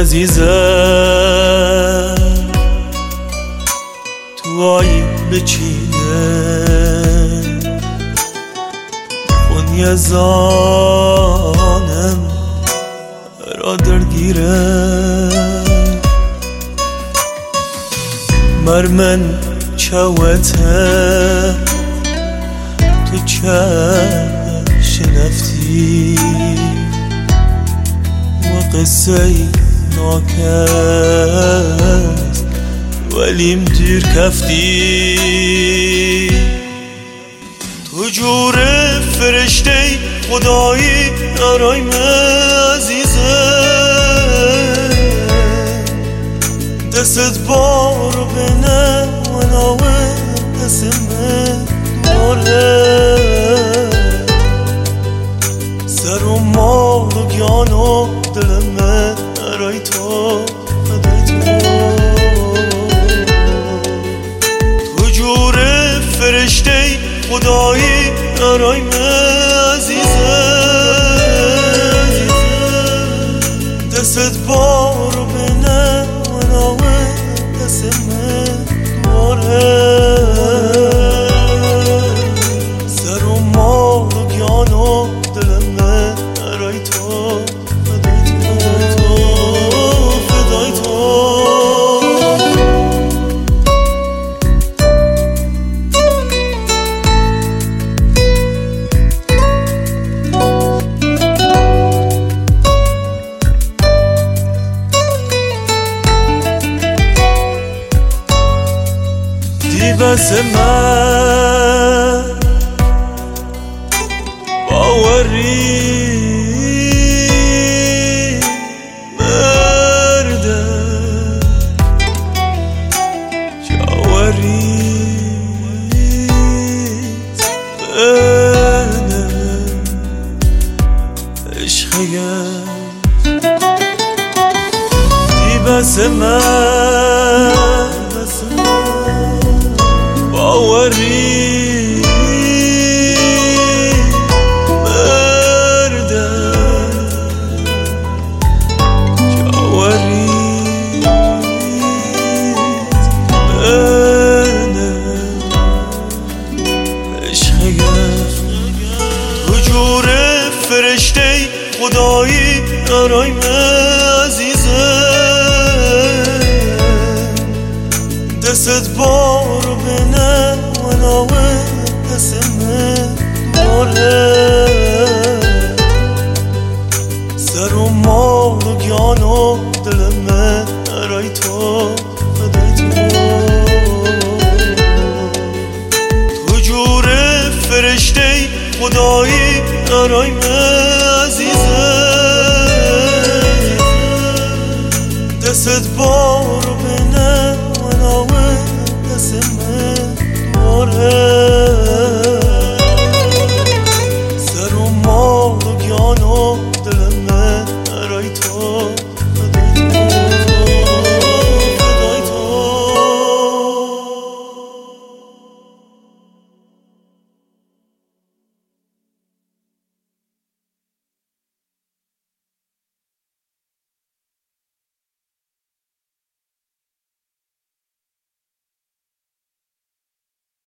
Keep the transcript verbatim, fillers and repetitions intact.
عزیزم تو آیی بچینه خونی زانم را درگیره مرمن چوته تو چه شنفتی و قصه ناکس ولیم دیر کفتی تو جور فرشته خدایی دارایم عزیزه دست بارو بینه و ناوه دستمه دواره سر و مال و گیان و دلمه ارای تو فدای تو تو جور فرشته خدایی دارایم عزیزه دست بارو بینه و ناوه دستمه دواره سر و مال و گیان و دلمه ارای تو فدای تو فدای تو بس من باوری مرده جاوری بینه عشقیه دی بس من باوری مرده جاوری بینه عشقیه تو جور فرشته خدایی دارایم عزیزه دست بارو بینه و ناوه دستمه دواره سر و مال و گیان و دلمه ارای تو فدای تو تو جور فرشته خدایی دارایم